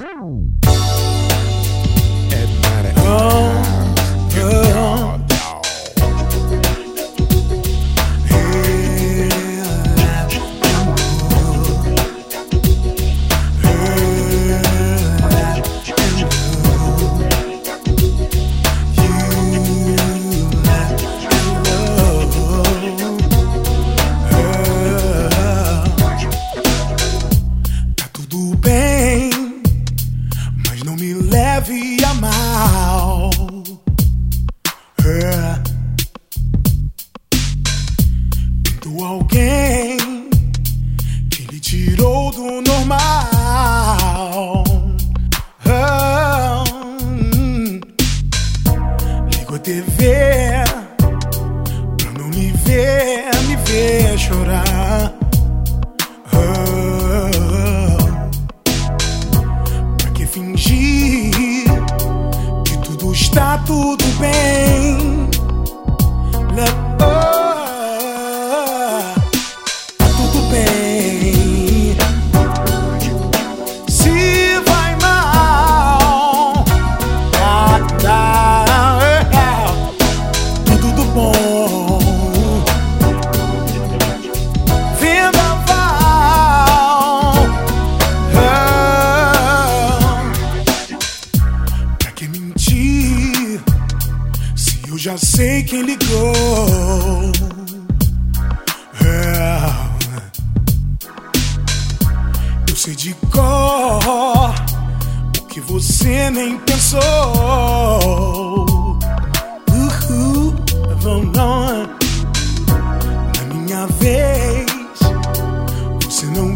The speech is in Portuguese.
Alguém que lhe tirou do normal. Ligo a TV pra não me ver chorar. Pra que fingir que tudo está tudo bem? Eu já sei quem ligou. Eu sei de cor o que você nem pensou. Na minha vez, você não